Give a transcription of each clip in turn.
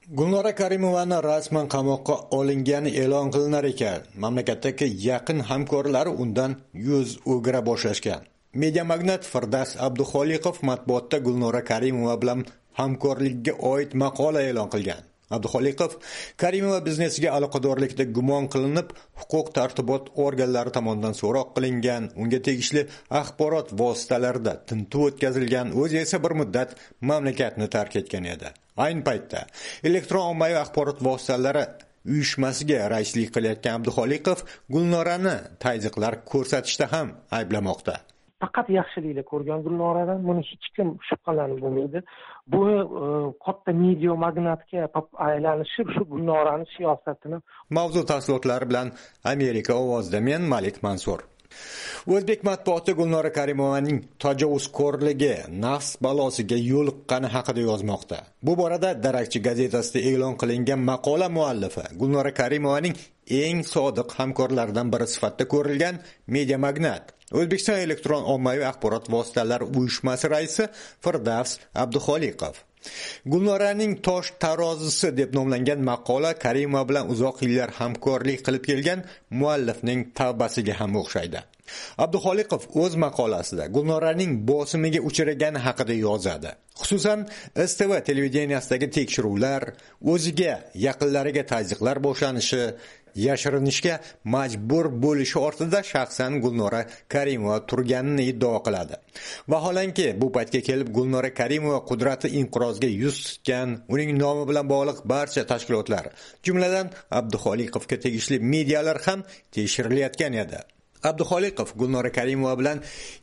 Gulnora Karimovani rasman qamoqqa olingani e'lon qilinar ekan. Mamlakatdagi yaqin hamkorlari undan yuz o'gira boshlashgan. Media magnat Firdavs Abduxoliqov matbuotda Gulnora Karimova bilan hamkorlikka oid maqola e'lon qilgan. Abduxoliqov Karimova biznesiga aloqadorlikda gumon qilinib, huquq-tartibot organlari tomonidan so'roq qilingan, unga tegishli axborot vositalarida tintuv o'tkazilgan, o'zi esa bir muddat mamlakatni tark etgan edi. Ayni paytda elektron ommaviy axborot vositalari uyushmasiga raislik qilayotgan Abduxoliqov Gulnorani tayziqlar ko'rsatishda ham ayblamoqda. Faqat yaxshiliklar ko'rgan Gulnoradan buni hech kim shubhalanib bo'lmaydi. Bu katta media magnatga aylanishib shu Gulnorani siyosatini. Mavzu tafsilotlari bilan Amerika ovozida men Malik Mansur. O'zbek matbuoti Gulnora Karimovaning tajovuzkorligi, nafs balosiga yo'liqqani haqida yozmoqda. Bu borada Darakchi gazetasida e'lon qilingan maqola muallifi Gulnora Karimovaning eng sodiq hamkorlaridan biri sifatida ko'rilgan media magnat, O'zbekiston elektron ommaviy axborot vositalari uyushmasi raisi Firdavs Abduxoliqov. Gulnoraning tosh tarozisi deb nomlangan maqola Karimova bilan uzoq yillar hamkorlik qilib kelgan muallifning tavbasiga ham o'xshaydi. Abduxoliqov o'z maqolasida Gulnoraning bosimiga uchragani haqida yozadi. Xususan, STV televideniyasidagi tekshiruvlar, o'ziga yaqinlariga tazyiqlar boshlanishi, yashirinishga majbur bo'lishi ortida shaxsan Gulnora Karimova turganini iddao qiladi. Vaholanki, bu paytga kelib Gulnora Karimova qudrati inqirozga yuz tutgan, uning nomi bilan bog'liq barcha tashkilotlar, jumladan Abduxoliqovga tegishli medialar ham tekshirilayotgan edi. Abduxoliqov Gulnora Karimova bilan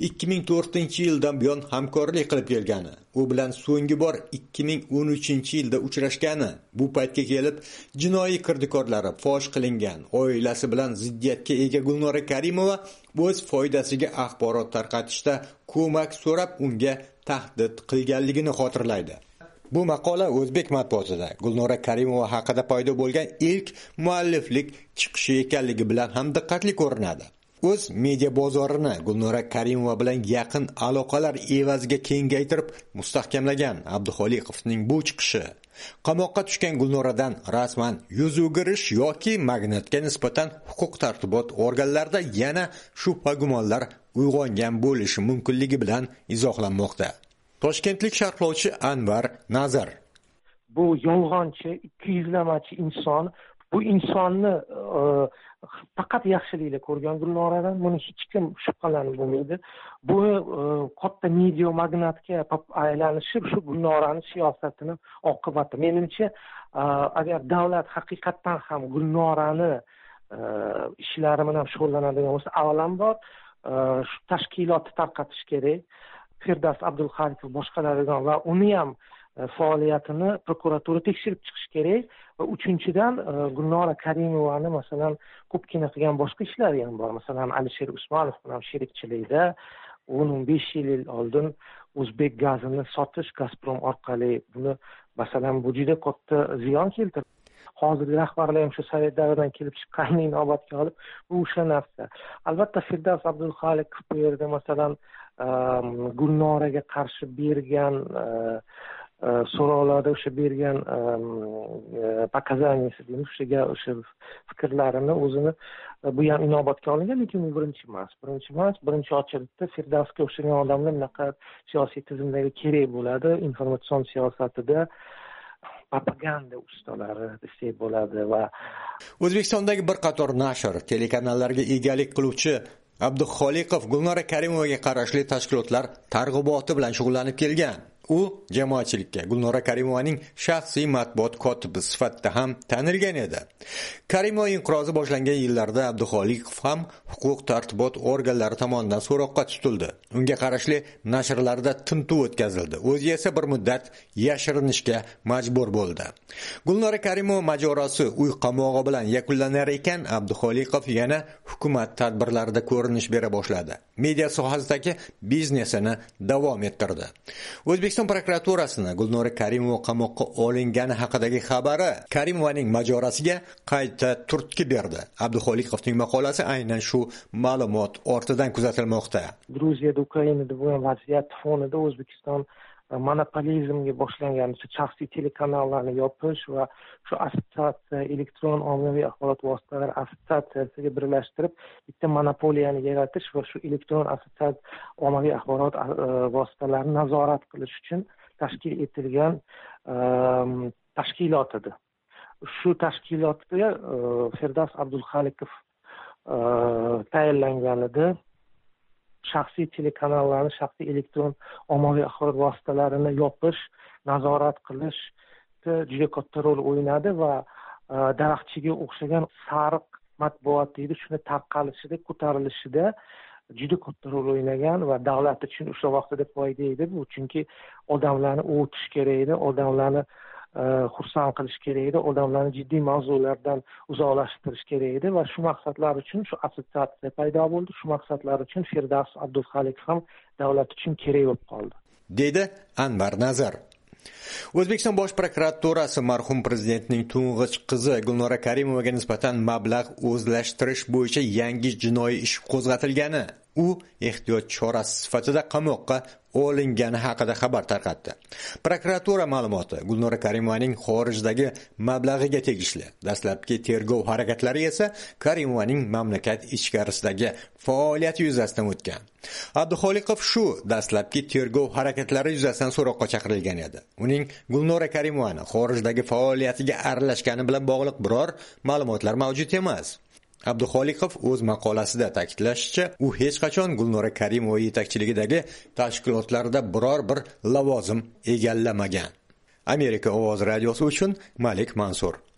2004-yildan buyon hamkorlik qilib kelgani, u bilan so'nggi bor 2013-yilda uchrashgani, bu paytga kelib jinoiy kirdikorlari fosh qilingan, oilasi bilan ziddiyatga ega Gulnora Karimova o'z foydasiga axborot tarqatishda ko'mak so'rab unga tahdid qilganligini xotirlaydi. Bu maqola O'zbek matbuotida Gulnora Karimova haqida paydo bo'lgan ilk mualliflik chiqishi ekanligi bilan ham diqqatli ko'rinadi. O'z media bozorini Gulnora Karimova bilan yaqin aloqalar evaziga kengaytirib mustahkamlagan Abduxoliqovning bu chiqishi qamoqqa tushgan Gulnoradan rasman yuz o'girish yoki magnatga nisbatan huquq-tartibot organlarida yana shubha-gumonlar uyg'ongan bo'lishi mumkinligi bilan izohlanmoqda. Toshkentlik sharhlovchi Anvar Nazar: Bu yolg'onchi, ikkiyuzlamachi inson, bu insonni faqat yaxshiliklar ko'rgan Gulnoradan buni hech kim shubhalanib bo'lmaydi. Bu katta media magnatga aylanishib shu Gulnorani siyosatini oqibati. Menimcha, agar davlat haqiqatdan ham Gulnorani ishlari bilan shug'ullanadigan bo'lsa, avvalambor shu tashkilotni tarqatish kerak. Firdavs Abduxoliqov boshqaradigan va uni ham faoliyatini prokuratura tekshirib chiqish kerak va uchinchidan Gulnora Karimovani masalan ko'pgina qilgan boshqa ishlari ham bor. Masalan, Alisher Usmonov bilan sherikchilikda 15 yil oldin O'zbek gazini sotish Gazprom orqali, buni masalan bu juda katta ziyon keltirdi. Hozirgi rahbarlar ham shu Sovet davridan kelib chiqqanini inobatga olib, bu o'sha narsa. Albatta Firdavs Abduxoliqov bu yerda masalan Gulnoraga qarshi bergan so'rovlarda o'sha bergan pokazaniyasi deymiz, o'sha fikrlarini o'zini bu ham inobatga olingan, lekin bu birinchi emas. Birinchi ochilishda Firdavsga o'xshagan odamlar naqadar siyosiy tizimdagi kerak bo'ladi, informatsion siyosatida propaganda ustalari desak bo'ladi. Va O'zbekistondagi bir qator nashr, telekanallarga egalik qiluvchi Abduxoliqov Gulnora Karimovaga qarashli tashkilotlar targ'iboti bilan shug'ullanib kelgan. U jamoatchilikka Gulnora Karimovaning shaxsiy matbuot kotibi sifatida ham tanilgan edi. Karimova inqirozi boshlangan yillarda Abduxoliqov ham huquq-tartibot organlari tomonidan so'roqqa tutildi. Unga qarashli nashrlarda tintuv o'tkazildi. O'zi esa bir muddat yashirinishga majbur bo'ldi. Gulnora Karimova majorazi uy qamog'i bilan yakunlanar ekan, Abduxoliqov yana hukumat tadbirlarida ko'rinish bera boshladi. Media sohasidagi biznesini davom ettirdi. O'zbekiston prokuraturasini Gulnora Karimova qamoqqa olingani haqidagi xabari Karimovaning majorasiga qayta turtki berdi. Abduxoliqovning maqolasi aynan shu ma'lumot ortidan kuzatilmoqda. Gruziyada, Ukrainada bo'lgan vaziyat fonida O'zbekiston monopolizmga boshlangan shaxsiy telekanallarni yopish va shu assotsiatsiya elektron ommaviy axborot vositalari assotsiatsiyasiga birlashtirib bitta monopoliyani yaratish va shu elektron ommaviy axborot vositalarini nazorat qilish uchun tashkil etilgan tashkilot edi. Shu tashkilotga Firdavs Abdulxoliqov tayinlangan edi. Shaxsiy telekanallarni, shaxsiy elektron ommaviy axborot vositalarini yopish, nazorat qilishda juda katta rol o'ynadi va daraxtchiga o'xshagan sariq matbuot deydi, shuni tarqalishida, ko'tarilishida juda katta rol o'ynagan va davlat uchun o'sha vaqtida foyda edi bu, chunki odamlarni o'tish kerak edi, odamlarni xursand qilish kerak edi, odamlarni jiddiy mavzulardan uzoqlashtirish kerak edi va shu maqsadlar uchun shu assotsiatsiya paydo bo'ldi. Shu maqsadlar uchun Firdavs Abdulxoliqov ham davlat uchun kerak bo'lib qoldi, dedi Anvar Nazar. O'zbekiston Bosh prokuraturasi marhum prezidentning to'ng'ich qizi Gulnora Karimovaga nisbatan mablag' o'zlashtirish bo'yicha yangi jinoiy ish qo'zg'atilgani, u ehtiyot chorasi sifatida qamoqqa olingani haqida xabar tarqatdi. Prokuratura ma'lumoti Gulnora Karimovaning xorijdagi mablag'iga tegishli. Dastlabki tergov harakatlari esa Karimovaning mamlakat ichkarisidagi faoliyati yuzasidan o'tgan. Abduxoliqov shu dastlabki tergov harakatlari yuzasidan so'roqqa chaqirilgan edi. Uning Gulnora Karimovani xorijdagi faoliyatiga aralashgani bilan bog'liq biror ma'lumotlar mavjud emas. Abduxoliqov o'z maqolasida ta'kidlashicha, u hech qachon Gulnora Karimova yetakchiligidagi tashkilotlarda biror bir lavozim egallamagan. Amerika ovozi radiosi uchun Malik Mansur.